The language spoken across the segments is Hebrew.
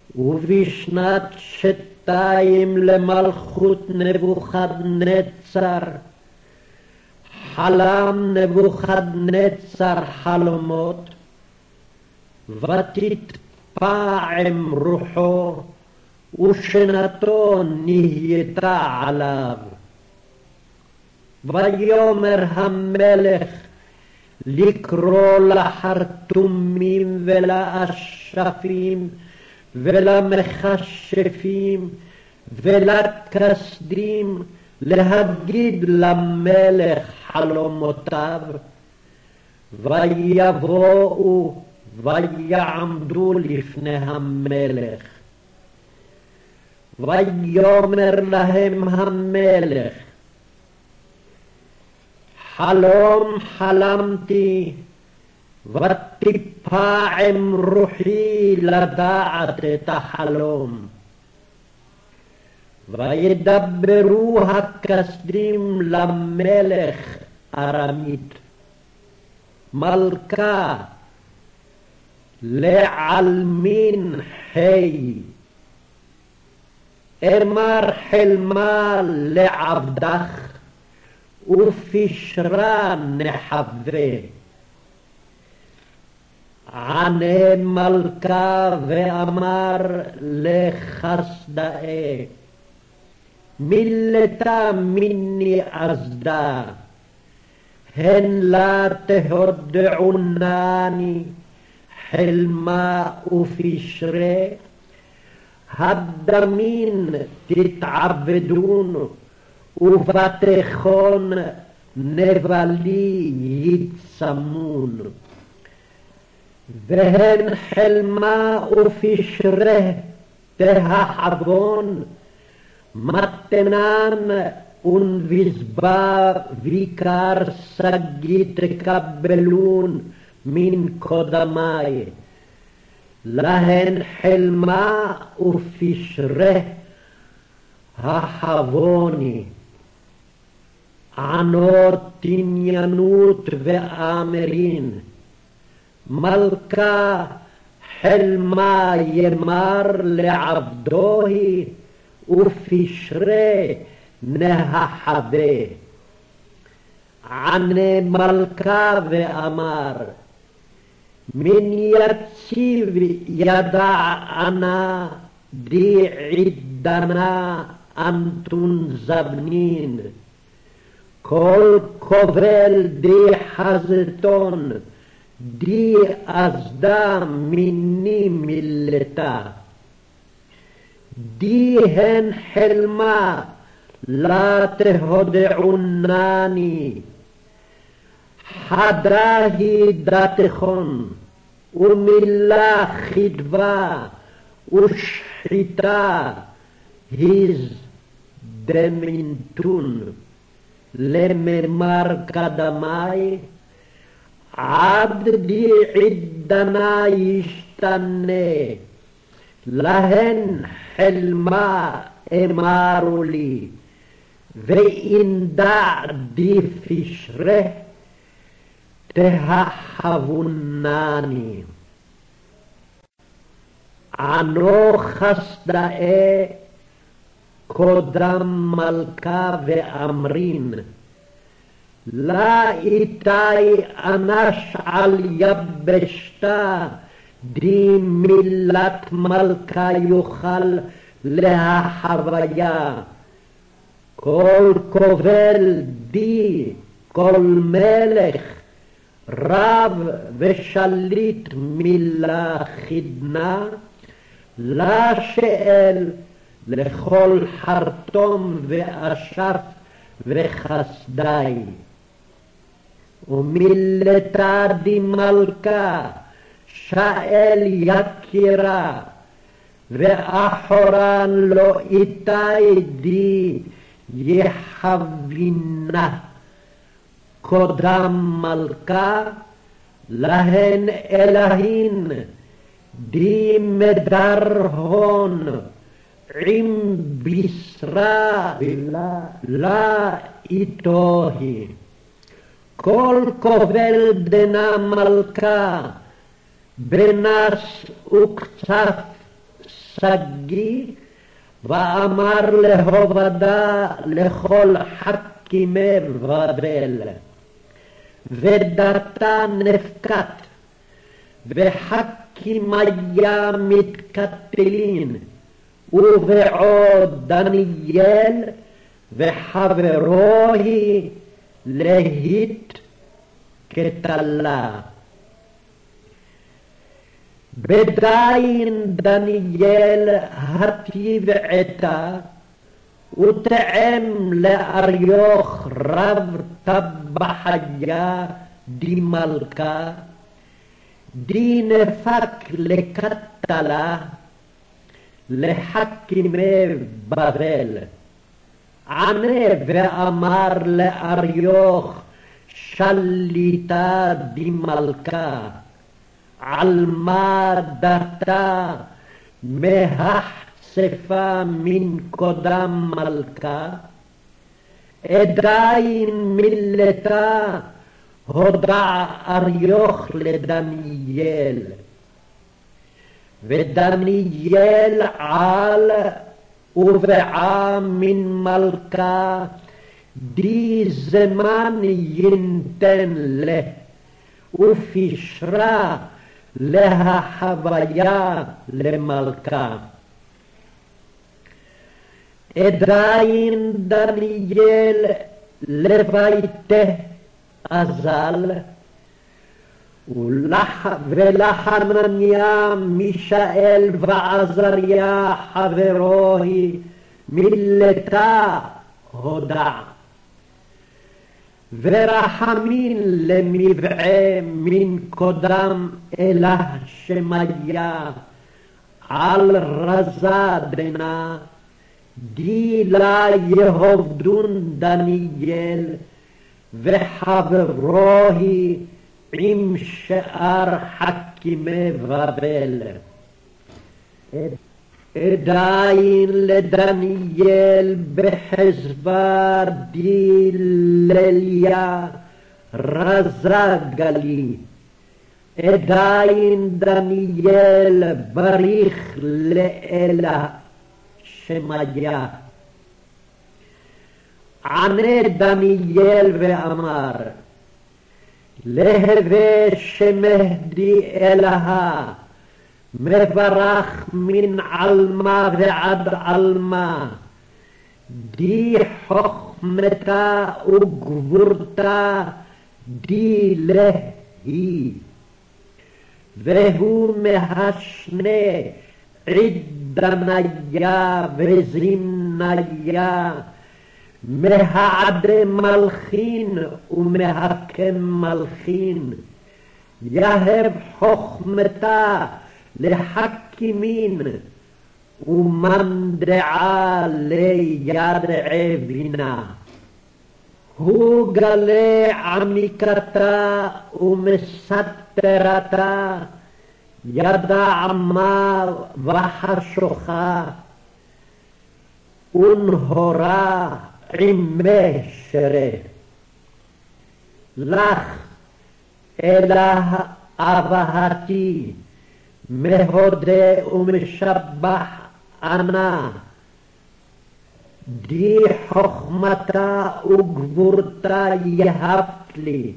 ובשנת 2 למלכות נבוכדנצר חלם נבוכדנצר חלומות, ותתפעם רוחו ושנתו נהייתה עליו. ויאמר המלך לקרוא לחרטומים ולאשפים ולמכשפים ולכסדים להגיד למלך חלומותיו. ויבואו ויעמדו לפני המלך. ויאמר להם המלך, חלום חלמתי, ותפעם רוחי לדעת את החלום. וידברו הכסדים למלך ארמית, מלכה לעלמין חי, אמר חלמה לעבדך, ופשרה נחווה. ענה מלכה ואמר לחסדאי, מילתה מיני אזדה, הן לה תהודעונני חלמה ופשרה, הדמין תתעבדון, ובתיכון נבלי יצמון. והן חלמה ופשרה תהחבון, מתנן ונבזבה ויקר סגי תקבלון מן קודמי. להן חלמה ופשרה החבוני. ענות עניינות ואמרין, מלכה חלמה ימר לעבדוהי, ופשרה נחווה. ענה מלכה ואמר, מן יציב ידענה די עידנה אנטון זבנין, כל כובל די חזתון, די אזדה מיני מילתה. די הן חלמה לה תהודעונני, חדרה היא דתכון, ומילה חדווה ושחיטה היז דמינטון. לממר קדמי עד די עידנה ישתנה, להן חלמה אמרו לי, ואינדע די פשרה תהחבונני. ענו חסדאי קודם מלכה ואמרין, לה איתי אנש על יבשתה, די מילת מלכה יוכל להחוויה. כל כובל די, כל מלך, רב ושליט מילה חדנה, לה שאל לכל חרטום ואשף וחסדי. ומילתה די מלכה שאל יקירה, ואחורן לא איתי די יחבינה. קודם מלכה להן אלהין די מדרהון, עם בשרה לה איתוהי. כל כובל דנה מלכה, בנס וקצף שגיא, ואמר להובדה לכל חכימי בבל, ודתה נפקת, וחכימיה מתקטלין, ובעוד דניאל וחברו היא להית כתלה. בדין דניאל הטיב עתה, ותאם לאריוך רב טבחיה די מלכה, די נפק לכתלה לחכימי בבל. ענה ואמר לאריוך שליטה די מלכה, על מה דתה מהחשפה מן קודם מלכה? עדיין מילתה הודע אריוך לדניאל, ודניאל על ובעה מן מלכה, די זמן ינתן לה, ופישרה להחוויה למלכה. עדיין דניאל לביתה אזל, ולחנניה מישאל ועזריה חברו היא מילתה הודע. ורחמין למבעה מן קודם אלה שמיה, על רזה דנה, די לה יהובדון דניאל, וחברו היא עם שאר חכימי בבל. עדיין לדניאל בחזבר די לליה רזה גלי, עדיין דניאל בריך לאלה שמיה. ענה דניאל ואמר, להווה שמהדי אליה, מברך מן עלמה ועד עלמה, די חוכמתה וגבורתה די להי. והוא מהשנה עידניה וזמניה, מהעדי מלכין ומהקם מלכין, יהב חוכמתה לחכימין, ומנדעה לידעי בינה. הוא גלה עמיקתה ומסתרתה, ידע מה וחשוכה, ונהורה עמי שרה. לך אלה אהבתי, מהודה ומשבח ענה, די חוכמתה וגבורתה יהבת לי,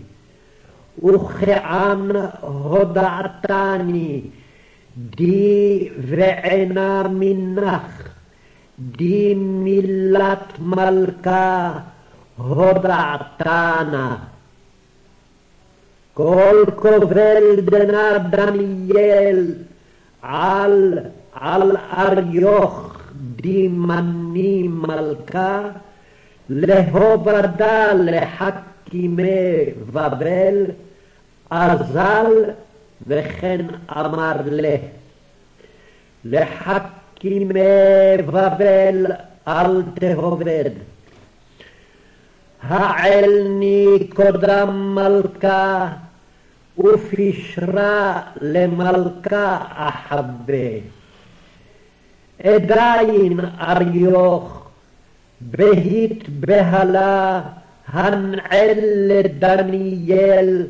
וכען הודעתני, די ועינה מנך, די מילת מלכה הודעתנה. כל קובל דנה דניאל על אריוך די מני מלכה, להובדה לחכימי בבל, אזל וכן אמר לחכימי בבל אל תהובד. העלני קודם מלכה, ופישרה למלכה אחבה. עדיין אריוך בהית בהלה, הנעל לדניאל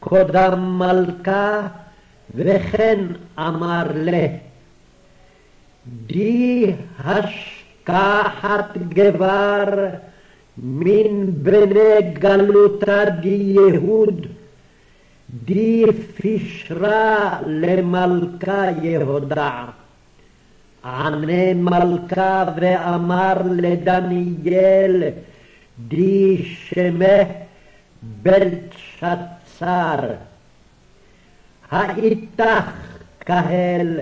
קודם מלכה, וכן אמר לה, די השכחת גבר מן בני גלותה די יהוד, די פישרה למלכה יהודה. ענה מלכה ואמר לדניאל, די שמה בלשצר, האיתך קהל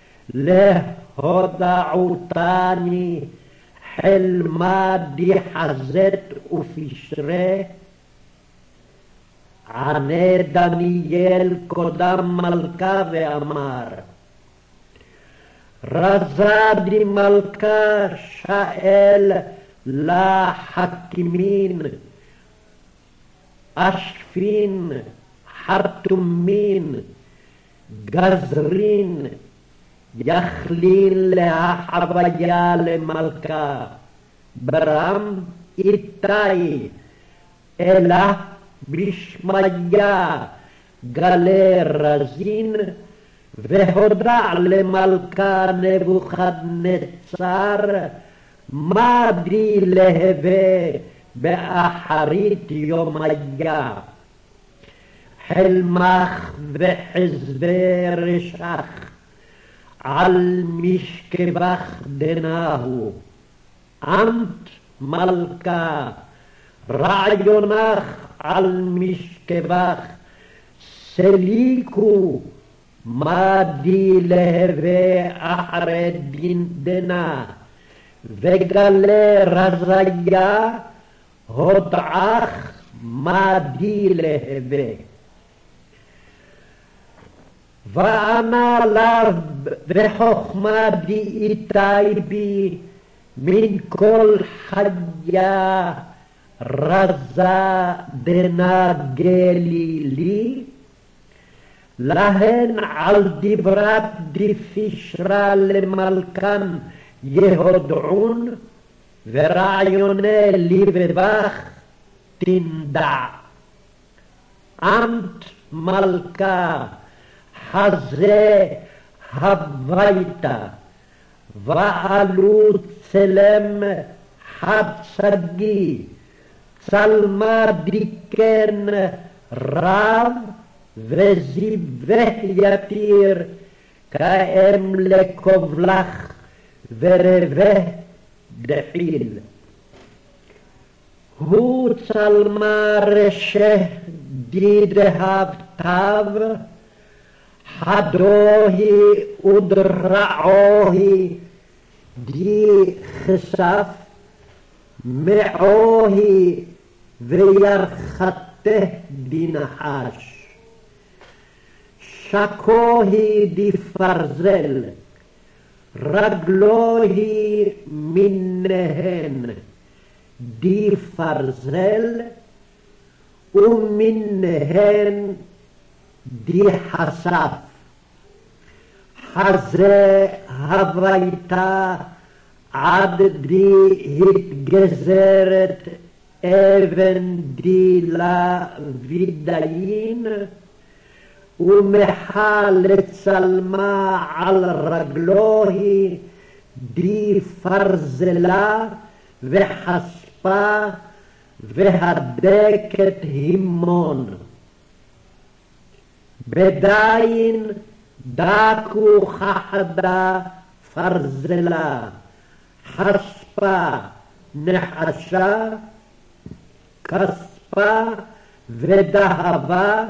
להודעותני חלמה די חזת ופישרה? ענה דניאל קודם מלכה ואמר, רזה די מלכה שאל לחכימין, אשפין, חרטומין, גזרין, יכלין להחוויה למלכה, ברם איתי, אלא בשמיה גלה רזין, והודע למלכה נבוכדנצר, מה די להווה באחרית יומיה. חלמך וחזבי רשך על משכבך דנהו. אמת מלכה, רעיונך על משכבך, סליקו מה די להווה אחרי דנה, וגלה רזיה הודעך מה די להווה. וענה לה וחוכמה די איתי בי מן כל חיה רזה דנה גלילי, להן על דברת די פישרה למלכן יהודעון, ורעיוני לבבך תנדע. אמת מלכה, חזה הביתה, ועלו צלם חד שגיא, צלמה דיקן רב, וזיווה יתיר, כאם לקובלך ורבה דחיל. הוא צלמה רשה די דהבתיו, חדוהי ודרעוהי די חשף, מעוהי וירחתה די נחש. שקוהי די פרזל, רגלוהי מנהן די פרזל, ומנהן די חשף. חזה הביתה עד די התגזרת אבן די לוידיין, ומחה לצלמה על רגלוהי די פרזלה, וחשפה והדקת הימון. בדין דקו חחדה פרזלה, חשפה נחשה, כספה ודהבה,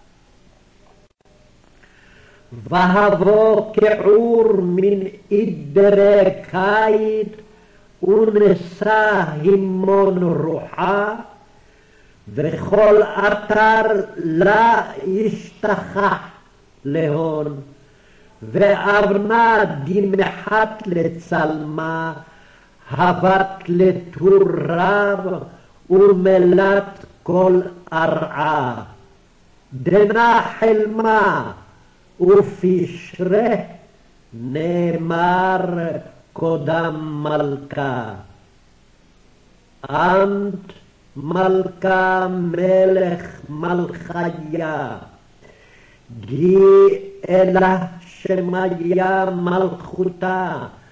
והבוא כעור מן עדרי קיץ, ונשא הימון רוחה, וכל אתר לה ישתחח להון, ואבנה דמחת לצלמה, הבת לטור רב, ומלת כל ארעה. דנה חלמה ופישרה, נאמר קודם מלכה. אמת מלכה מלך מלכיה, די אלה שמיה מלכותה,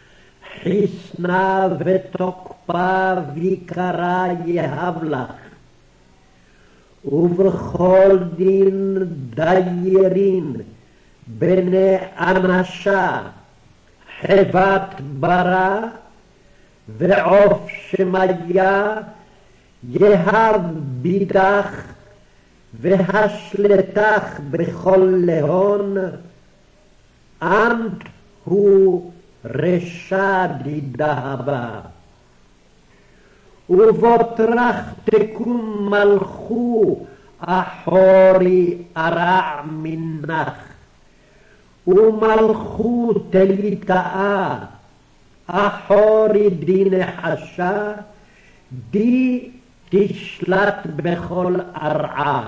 חיסנה ותוקפה ויקרה יהב לך. ובכל דין דיירין בני אנשה, חבת ברא ועוף שמיה, יהב בידך והשלטך בכל להון, אנט הוא רשע דהבה. ובוטרח תקום מלכו אחורי ארע מנך, ומלכו תליטאה אחורי די נחשה, די תשלט בכל ארעה.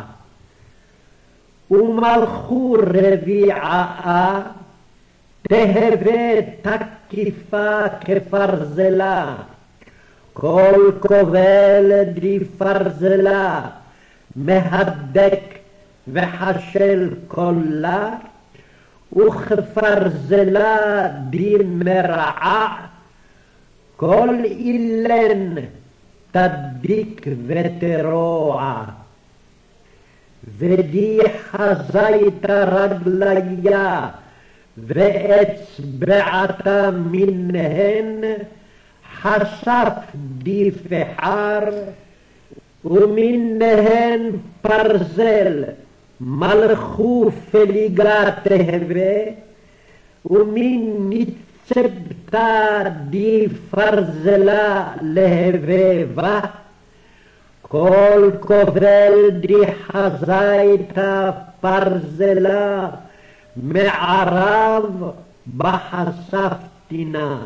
ומלכו רביעה תהווה תקיפה כפרזלה, כל כובל די פרזלה מהדק וחשל כולה, וכפרזלה די מרעה כל אילן תדיק ותרוע. ודי חזית רגליה ואצבעתה מנהן, חשף די פחר, ומנהן פרזל מלכו פליגה תהווה, ומן נצבתה די פרזלה להבבה, כל כובל די חזיתה פרזלה מערב בחשפתינה.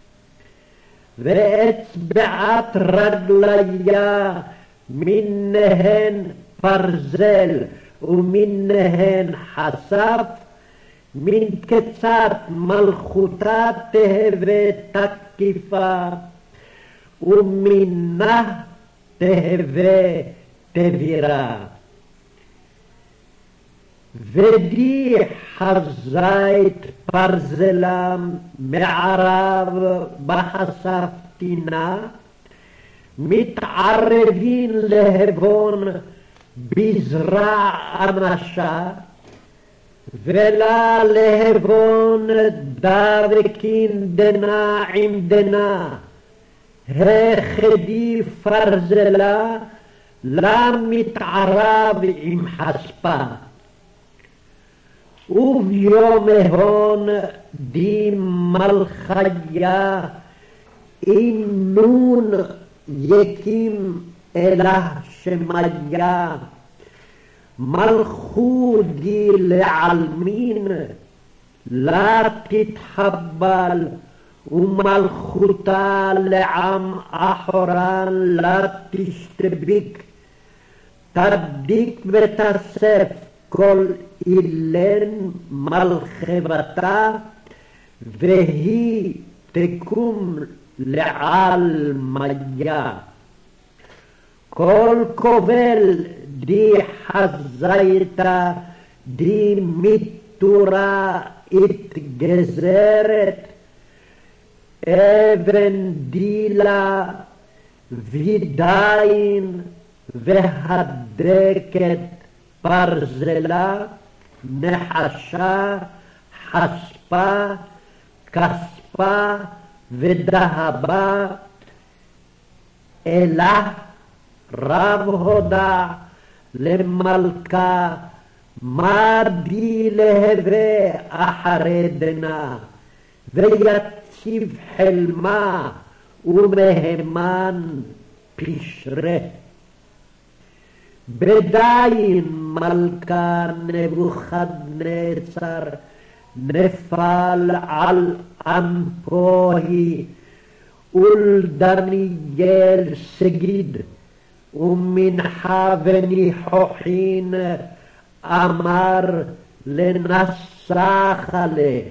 ואצבעת רגליה מנהן פרזל ומנהן חשף, מן קצת מלכותה תהווה תקיפה, ומנה תהווה תבירה. ודי חזית פרזלה מערב בחשפתינה, מתערבין להבון בזרע אנשה, ולה להבון דבקין דנה עם דנה, הכדי פרזלה לה מתערב עם חספה. וביומהון די מלכיה עם נון יקים אלה שמיה, מלכו די לעלמין לה תתחבל, ומלכותה לעם אחורן לה תשתביק, תדיק ותסף כל אילן מלכבתה, והיא תקום לעלמיה. כל כובל די חזיתה די מתורה התגזרת, אבן דילה וידיים והדקת פרזלה, נחשה, חספה, כספה ודהבה, אלה רב הודע למלכה, מה די להווה אחרי דנה, ויציב חלמה ומהימן פשרה. בדין מלכה נבוכדנצר נפל על אנפוהי, ולדניאל סגיד, ומנחה וניחוחין אמר לנסח עליה.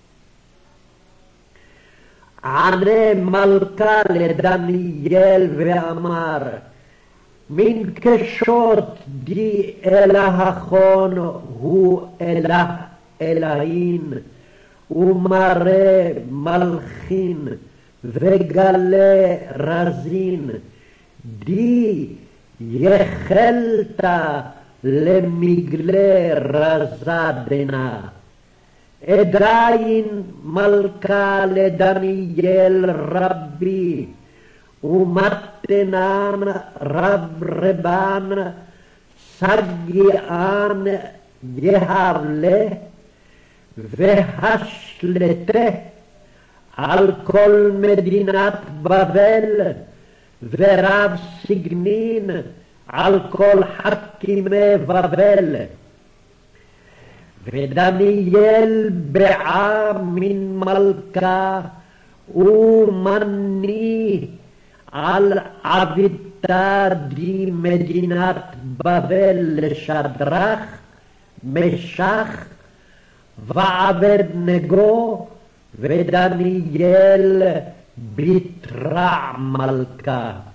ענה מלכה לדניאל ואמר, מן קשות די אלהכון הוא אלהין, ומראה מלכין וגלי רזין, די יכלת למגלי רזדנה. עדיין מלכה לדניאל רבי, ומתנן רב רבן, סגיען יהבלה, והשלטה על כל מדינת בבל, ורב סגנין על כל חכימי בבל. ודניאל בעה מן מלכה ומני על עביתה די מדינת בבל לשדרך, משך ועבדנגו, ודניאל ביתרה מלכה.